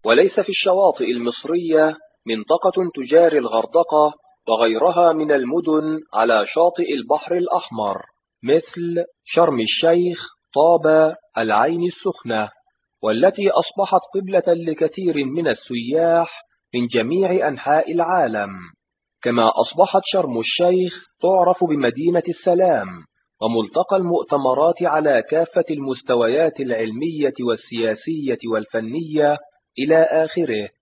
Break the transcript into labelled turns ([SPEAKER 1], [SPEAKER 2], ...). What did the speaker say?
[SPEAKER 1] وليس في الشواطئ المصرية منطقة تجاري الغردقة وغيرها من المدن على شاطئ البحر الأحمر، مثل شرم الشيخ، طابة، العين السخنة، والتي أصبحت قبلة لكثير من السياح من جميع أنحاء العالم. كما أصبحت شرم الشيخ تعرف بمدينة السلام، وملتقى المؤتمرات على كافة المستويات العلمية والسياسية والفنية إلى آخره.